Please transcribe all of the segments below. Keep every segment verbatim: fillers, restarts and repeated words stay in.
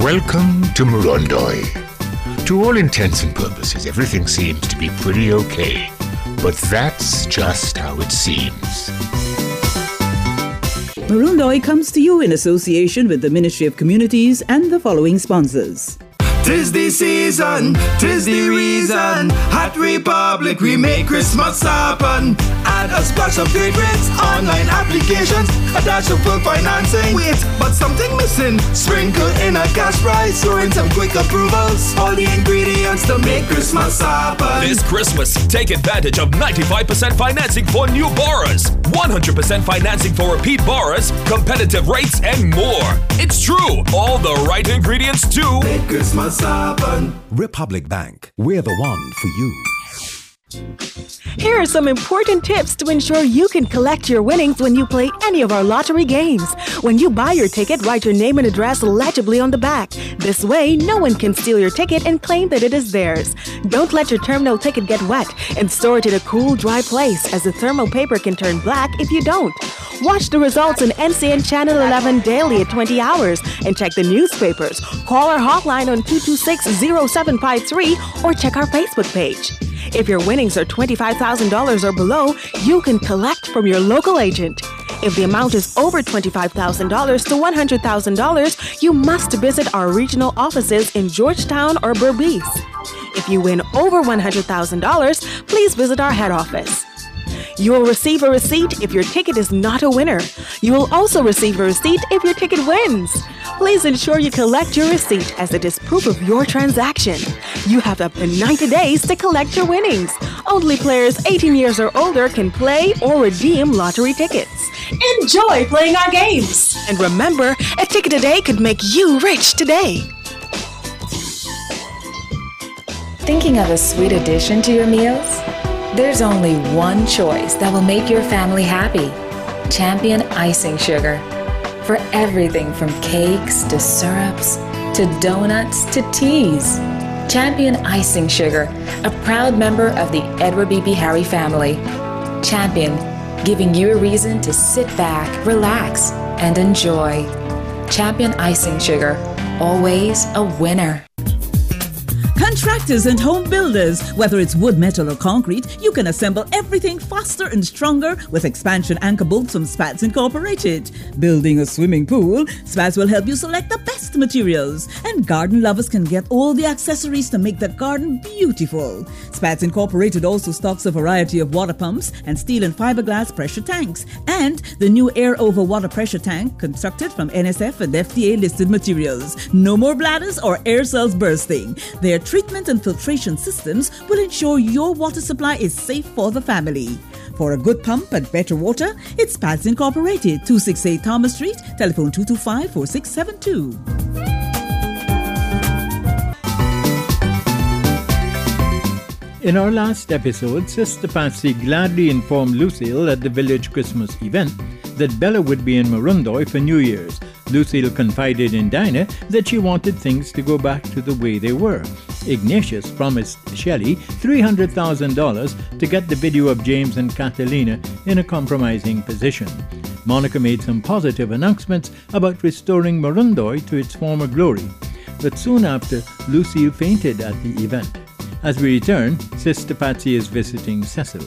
Welcome to Murundoi. To all intents and purposes, everything seems to be pretty okay. But that's just how it seems. Murundoi comes to you in association with the Ministry of Communities and the following sponsors. Tis the season, tis the reason. Hot Republic, we make Christmas happen. Add a splash of great rates, online applications, a dash of full financing. Wait, but something missing. Sprinkle in a cash prize, throw in some quick approvals. All the ingredients to make Christmas happen. This Christmas, take advantage of ninety-five percent financing for new borrowers, one hundred percent financing for repeat borrowers, competitive rates, and more. It's true, all the right ingredients to make Christmas happen. Republic Bank, we're the one for you. Here are some important tips to ensure you can collect your winnings when you play any of our lottery games. When you buy your ticket, write your name and address legibly on the back. This way, no one can steal your ticket and claim that it is theirs. Don't let your terminal ticket get wet and store it in a cool, dry place, as the thermal paper can turn black if you don't. Watch the results on N C N Channel eleven daily at twenty hours and check the newspapers. Call our hotline on two two six, zero seven five three or check our Facebook page. If your winnings are twenty-five thousand dollars or below, you can collect from your local agent. If the amount is over twenty-five thousand dollars to one hundred thousand dollars, you must visit our regional offices in Georgetown or Berbice. If you win over one hundred thousand dollars, please visit our head office. You will receive a receipt if your ticket is not a winner. You will also receive a receipt if your ticket wins. Please ensure you collect your receipt, as it is proof of your transaction. You have up to ninety days to collect your winnings. Only players eighteen years or older can play or redeem lottery tickets. Enjoy playing our games! And remember, a ticket a day could make you rich today. Thinking of a sweet addition to your meals? There's only one choice that will make your family happy. Champion Icing Sugar. For everything from cakes to syrups to donuts to teas. Champion Icing Sugar, a proud member of the Edward Beebe Harry family. Champion, giving you a reason to sit back, relax, and enjoy. Champion Icing Sugar, always a winner. Contractors and home builders, whether it's wood, metal or concrete, you can assemble everything faster and stronger with expansion anchor bolts from Spats Incorporated. Building a swimming pool, Spats will help you select the best materials. And garden lovers can get all the accessories to make the garden beautiful. Spats Incorporated also stocks a variety of water pumps and steel and fiberglass pressure tanks. And the new air over water pressure tank constructed from N S F and F D A listed materials. No more bladders or air cells bursting. Their treatment and filtration systems will ensure your water supply is safe for the family. For a good pump and better water, it's Spats Incorporated, two sixty-eight Thomas Street, telephone two two five, four six seven two. In our last episode, Sister Patsy gladly informed Lucille at the village Christmas event that Bella would be in Murundoi for New Year's. Lucille confided in Dinah that she wanted things to go back to the way they were. Ignatius promised Shelley three hundred thousand dollars to get the video of James and Catalina in a compromising position. Monica made some positive announcements about restoring Murundoi to its former glory. But soon after, Lucille fainted at the event. As we return, Sister Patsy is visiting Cecil.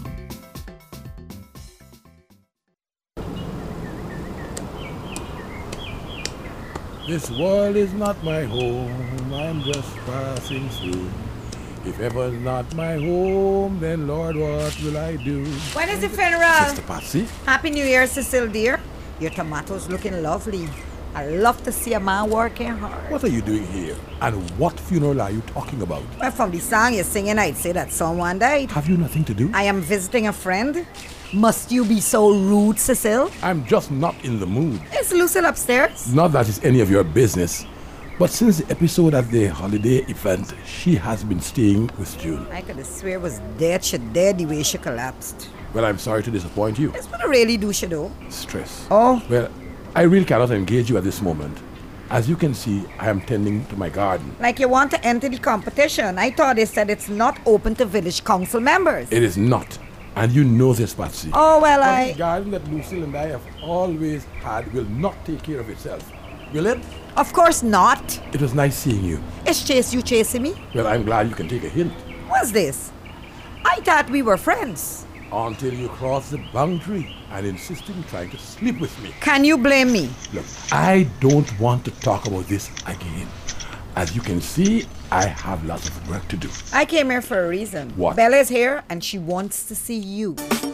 This world is not my home, I'm just passing through. If ever's not my home, then Lord, what will I do? When is the funeral? Sister Patsy? Happy New Year, Cecil, dear. Your tomatoes looking lovely. I love to see a man working hard. What are you doing here? And what funeral are you talking about? Well, from the song you're singing, I'd say that someone died. Have you nothing to do? I am visiting a friend. Must you be so rude, Cecil? I'm just not in the mood. Is Lucille upstairs? Not that it's any of your business. But since the episode at the holiday event, she has been staying with June. I could have swear it was dead. She dead the way she collapsed. Well, I'm sorry to disappoint you. That's what I really do, she do. Stress. Oh. Well, I really cannot engage you at this moment. As you can see, I am tending to my garden. Like you want to enter the competition. I thought they said it's not open to village council members. It is not. And you know this, Patsy. Oh, well, but I... the garden that Lucille and I have always had will not take care of itself. Will it? Of course not. It was nice seeing you. It's Chase you chasing me? Well, I'm glad you can take a hint. What's this? I thought we were friends. Until you crossed the boundary and insisted on trying to sleep with me. Can you blame me? Look, I don't want to talk about this again. As you can see, I have lots of work to do. I came here for a reason. What? Bella's here and she wants to see you.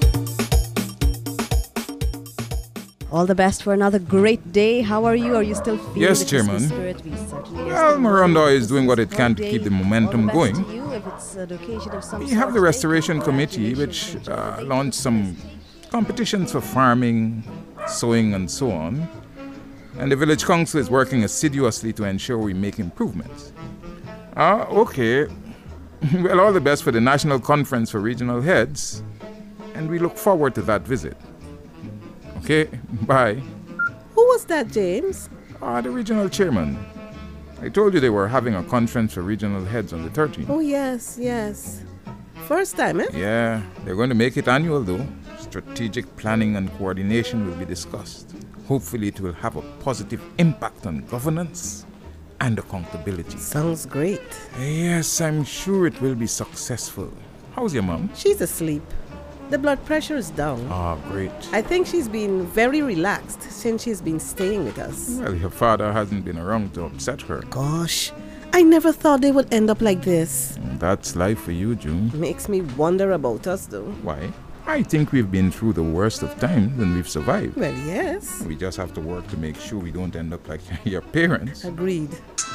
All the best for another great day. How are you? Are you still feeling Yes, the Christmas Chairman. spirit? We certainly Well, are. Miranda is doing what it can to Day. keep the momentum All the best going. to you. If it's an occasion of some We sort have the today, Restoration Committee, which congratulations. uh, launched some competitions for farming, sowing, and so on. And the Village Council is working assiduously to ensure we make improvements. Ah, okay. Well, all the best for the National Conference for Regional Heads, and we look forward to that visit. Okay, bye. Who was that, James? Ah, the regional chairman. I told you they were having a conference for regional heads on the thirteenth. Oh, yes, yes. First time, eh? Yeah, they're going to make it annual though. Strategic planning and coordination will be discussed. Hopefully it will have a positive impact on governance and accountability. Sounds great. Yes, I'm sure it will be successful. How's your mom? She's asleep. The blood pressure is down. Ah, great. I think she's been very relaxed since she's been staying with us. Well, your father hasn't been around to upset her. Gosh, I never thought they would end up like this. That's life for you, June. Makes me wonder about us, though. Why? I think we've been through the worst of times and we've survived. Well, yes. We just have to work to make sure we don't end up like your parents. Agreed.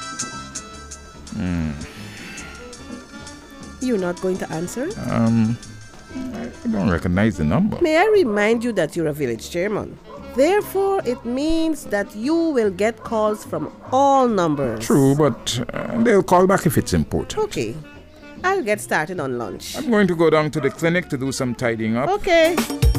Hmm. You're not going to answer it? Um, I don't recognize the number. May I remind you that you're a village chairman? Therefore, it means that you will get calls from all numbers. True, but uh, they'll call back if it's important. Okay. I'll get started on lunch. I'm going to go down to the clinic to do some tidying up. Okay.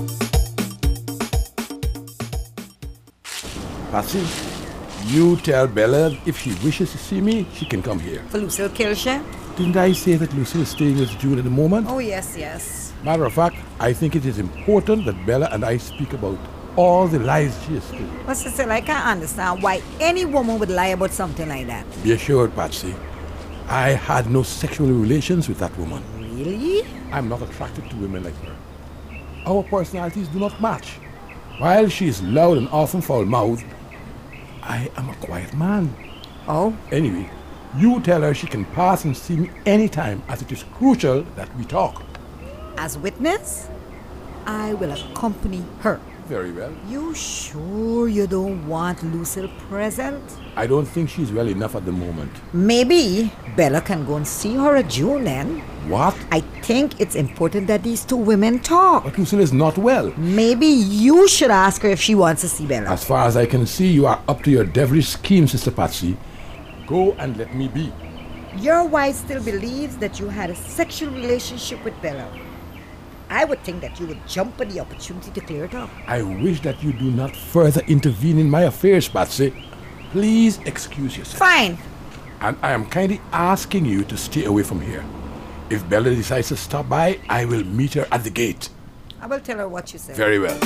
Patsy, you tell Bella if she wishes to see me, she can come here. For Lucille Kilshe? Didn't I say that Lucille is staying with June at the moment? Oh, yes, yes. Matter of fact, I think it is important that Bella and I speak about all the lies she has told. Well, Cecil, I can't understand why any woman would lie about something like that. Be assured, Patsy, I had no sexual relations with that woman. Really? I'm not attracted to women like her. Our personalities do not match. While she is loud and often foul-mouthed, I am a quiet man. Oh? Anyway, you tell her she can pass and see me anytime, as it is crucial that we talk. As witness, I will accompany her. Very well. You sure you don't want Lucille present? I don't think she's well enough at the moment. Maybe Bella can go and see her at June then. What? I think it's important that these two women talk. But Lucille is not well. Maybe you should ask her if she wants to see Bella. As far as I can see, you are up to your devilish scheme, Sister Patsy. Go and let me be. Your wife still believes that you had a sexual relationship with Bella. I would think that you would jump at the opportunity to clear it up. I wish that you do not further intervene in my affairs, Patsy. Please excuse yourself. Fine. And I am kindly asking you to stay away from here. If Bella decides to stop by, I will meet her at the gate. I will tell her what you said. Very well.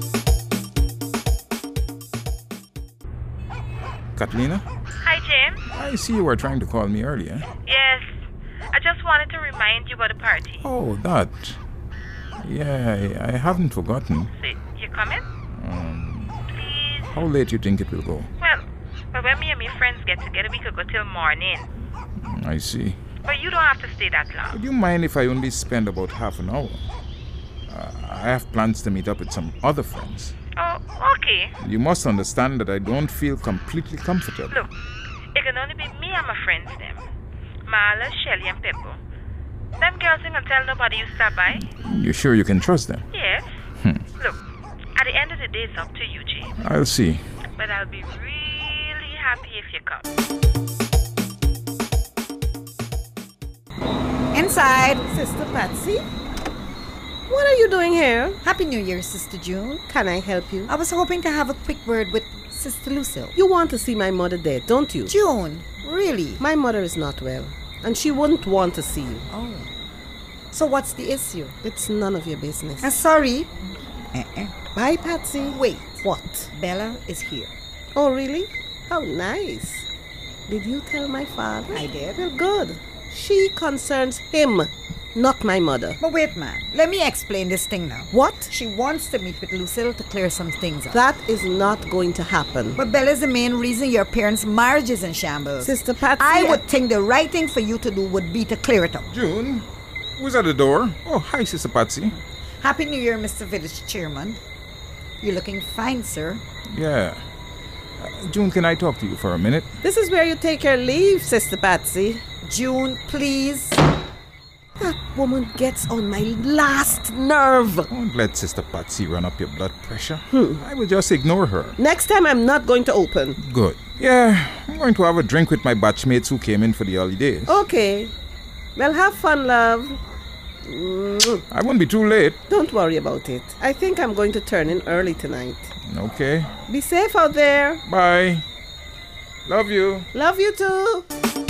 Catalina? Hi, James. I see you were trying to call me earlier. Yes. I just wanted to remind you about the party. Oh, that. Yeah, I, I haven't forgotten. So, you coming? Um, Please? how late you think it will go? Well, well, when me and my friends get together, we could go till morning. I see. But you don't have to stay that long. Would you mind if I only spend about half an hour? Uh, I have plans to meet up with some other friends. Oh, okay. You must understand that I don't feel completely comfortable. Look, it can only be me and my friends, them. Marla, Shelly, and Pepper. Them girls ain't gonna tell nobody you stop by. You sure you can trust them? Yes. Hmm. Look, at the end of the day, it's up to you, James. I'll see. But I'll be really happy if you come. Inside. Sister Patsy? What are you doing here? Happy New Year, Sister June. Can I help you? I was hoping to have a quick word with Sister Lucille. You want to see my mother dead, don't you? June, really? My mother is not well, and she wouldn't want to see you. Oh. So what's the issue? It's none of your business. I'm sorry. Uh-uh. Bye, Patsy. Wait. What? Bella is here. Oh, really? How nice. Did you tell my father? I did. Well, good. She concerns him, not my mother. But wait, man. Let me explain this thing now. What? She wants to meet with Lucille to clear some things up. That is not going to happen. But Bella is the main reason your parents' marriage is in shambles. Sister Patsy, I would think the right thing for you to do would be to clear it up. June, who's at the door? Oh, hi, Sister Patsy. Happy New Year, Mister Village Chairman. You're looking fine, sir. Yeah. Uh, June, can I talk to you for a minute? This is where you take your leave, Sister Patsy. June, please. That woman gets on my last nerve. Don't let Sister Patsy run up your blood pressure. Hmm. I will just ignore her. Next time I'm not going to open. Good. Yeah, I'm going to have a drink with my batchmates who came in for the holidays. Okay. Well, have fun, love. Mm. I won't be too late. Don't worry about it. I think I'm going to turn in early tonight. Okay. Be safe out there. Bye. Love you. Love you too.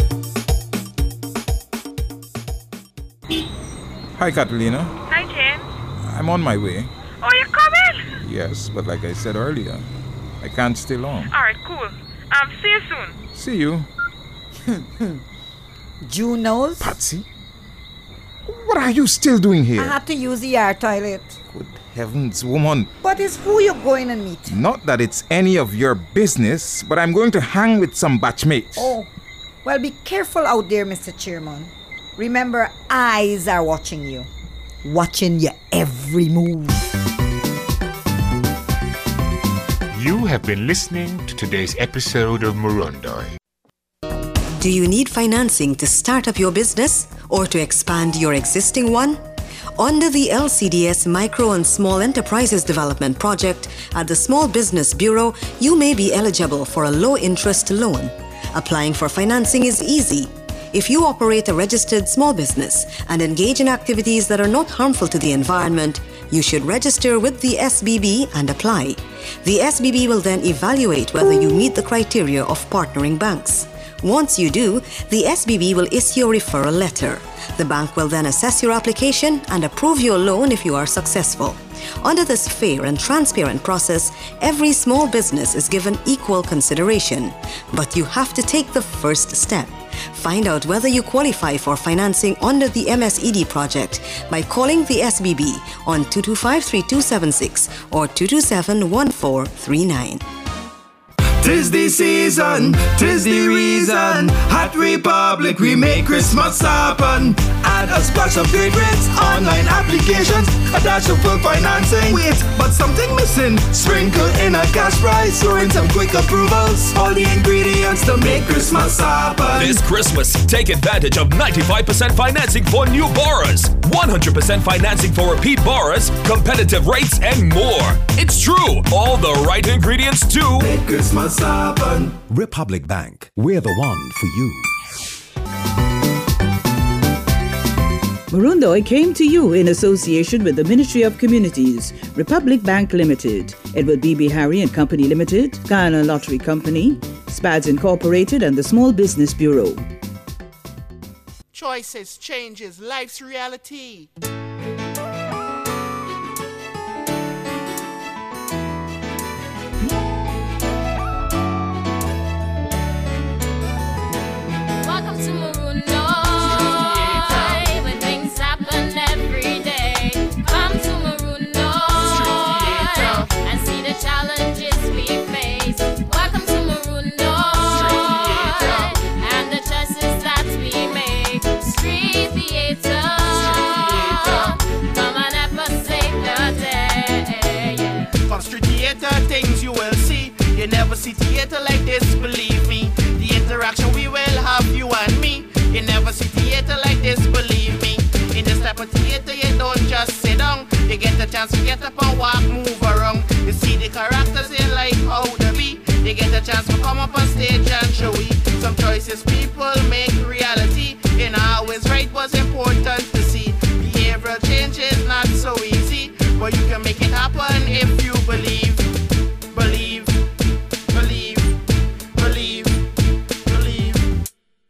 Hi, Catalina. Hi, James. I'm on my way. Oh, you're coming? Yes, but like I said earlier, I can't stay long. All right, cool. Um, see you soon. See you. June knows? Patsy? What are you still doing here? I had to use the yard toilet. Good heavens, woman. But it's who you're going and meet. Not that it's any of your business, but I'm going to hang with some batchmates. Oh, well, be careful out there, Mister Chairman. Remember, eyes are watching you. Watching your every move. You have been listening to today's episode of Murundoi. Do you need financing to start up your business or to expand your existing one? Under the L C D S Micro and Small Enterprises Development Project at the Small Business Bureau, you may be eligible for a low-interest loan. Applying for financing is easy. If you operate a registered small business and engage in activities that are not harmful to the environment, you should register with the S B B and apply. The S B B will then evaluate whether you meet the criteria of partnering banks. Once you do, the S B B will issue a referral letter. The bank will then assess your application and approve your loan if you are successful. Under this fair and transparent process, every small business is given equal consideration. But you have to take the first step. Find out whether you qualify for financing under the M S E D project by calling the S B B on two two five, three two seven six or two two seven, one four three nine. Tis the season, tis the reason. Hot Republic, we make Christmas happen. Add a splash of great rates, online applications, a dash of full financing. Wait, but something missing. Sprinkle in a cash price, throw in some quick approvals. All the ingredients to make Christmas happen. This Christmas, take advantage of ninety-five percent financing for new borrowers, one hundred percent financing for repeat borrowers, competitive rates, and more. It's true, all the right ingredients to make Christmas happen. Republic Bank, we're the one for you. Murundoi came to you in association with the Ministry of Communities, Republic Bank Limited, Edward B B Harry and Company Limited, Guyana Lottery Company, Spads Incorporated, and the Small Business Bureau. Choices changes life's reality. Welcome to Murundoi, where things happen every day. Come to Murundoi and see the challenges we face. Welcome to Murundoi and the choices that we make. Street theater, come and help us save the day. From street theater, things you will see. You never see theater like this, believe me. The interaction we will have, you and me. You never see theater like this, believe me. In this type of theater, you don't just sit down. You get the chance to get up and walk, move around. You see the characters in life, how they be. You get the chance to come up on stage and show it. Some choices people make reality. And always right was important to see. Behavioral change is not so easy, but you can make it happen